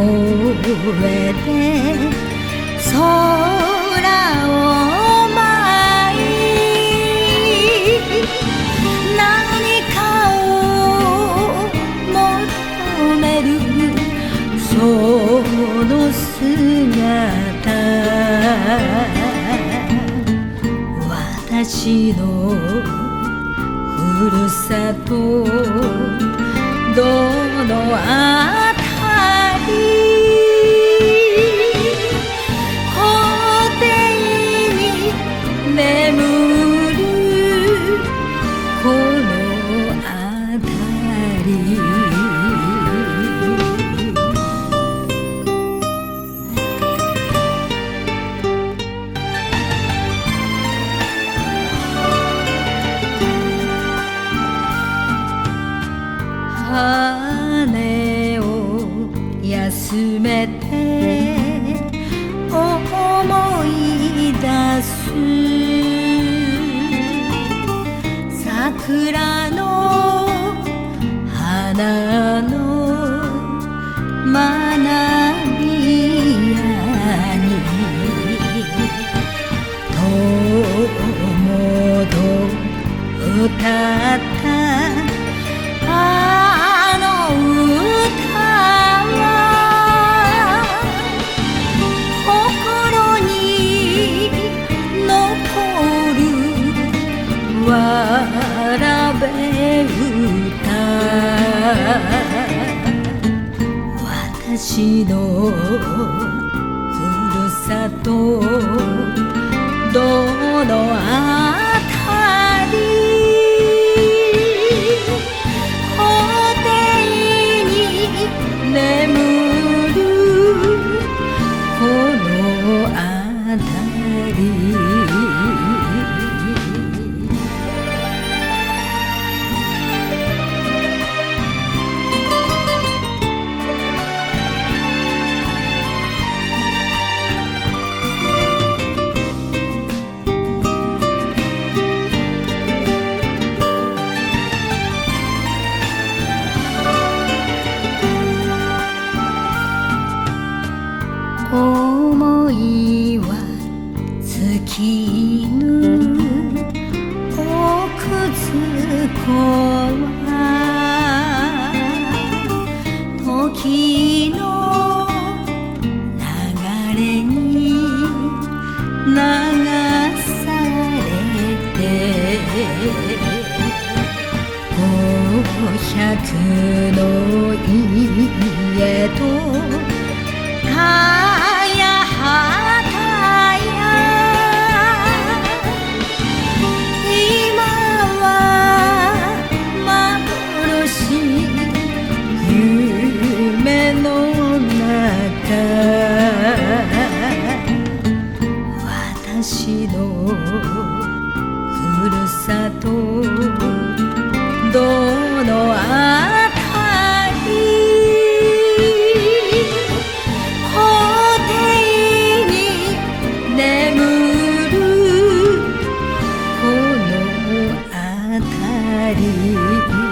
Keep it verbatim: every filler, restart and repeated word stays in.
えて空を舞い何かを求めるその姿私のふるさとどのあたり校庭に眠るこのあたり羽を休めて思い出す桜の花の学びやに友と歌ったあの歌は心に残るわらべ歌私のふるさとどのあたり眠るこのあたり思いは尽きぬ奥津子は時の流れに流されて五百の家とかやはたや今は幻夢の中私のふるさとどのあたり眠るこのあたり